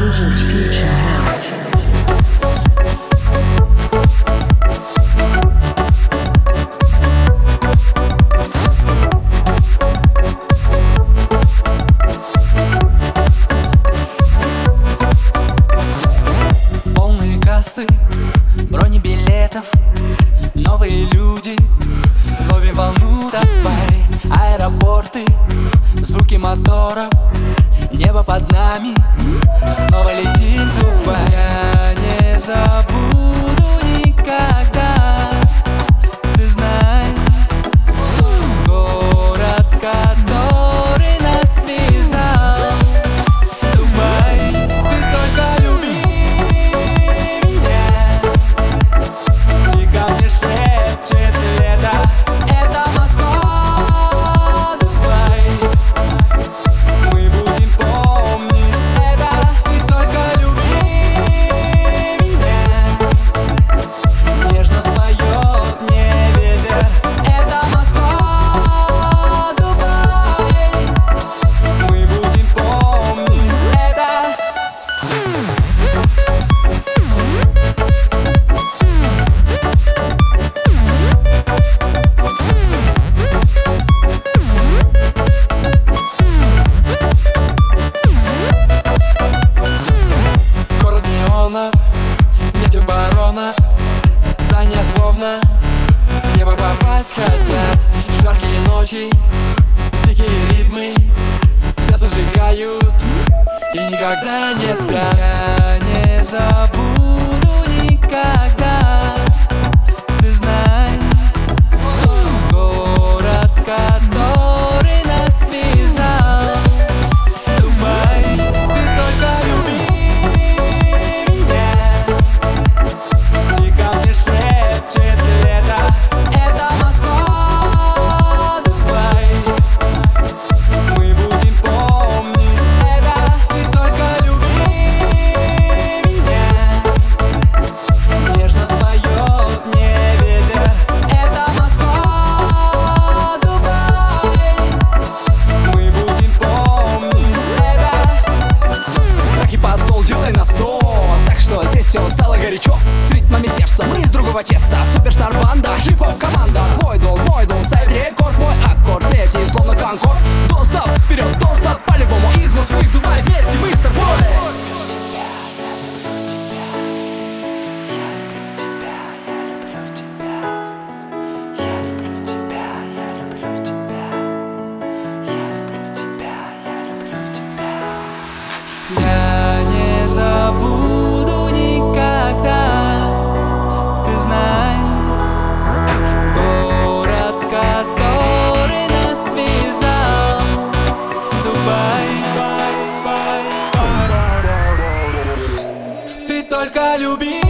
Agent Future House. Полные кассы, бронебилетов, новые люди, ловим волну, давай. Аэропорты, звуки моторов, небо под нами, снова летим в Дубай. Я не забуду никогда, ты знаешь, город, который нас связал. Дубай, ты только люби меня. Тихо мне шепчет лето, это Москва, Дубай. Мы будем помнить это. Ты только люби меня. Нежно споет мне ветер, это Москва, Дубай. Мы будем помнить это. Город неонов, нефтебаронов, здания словно в небо попасть хотят. Жаркие ночи, дикие ритмы все зажигают и никогда не спят. Я не забуду никогда, ты знаешь, город, который нас связал. Дубай, ты только люби меня. Тихо мне шепчет лето, это Москва, Дубай. Мы будем помнить это. Ты только люби меня. Нежно споет мне ветер, это Москва, Дубай. Мы будем помнить это. Страхи под стол, делай на 100. Так что здесь все стало горячо. С ритмами сердца мы из другого теста. Суперстар банда, хип-хоп команда. Твой дом, мой дом, ставит рекорд. Мой аккорд летний, словно конкорд. Don't stop, вперед, don't stop, по-любому. Из Москвы в Дубай, вместе мы с тобой. Я не забуду никогда, ты знаешь, город, который нас связал. Дубай, ты только люби.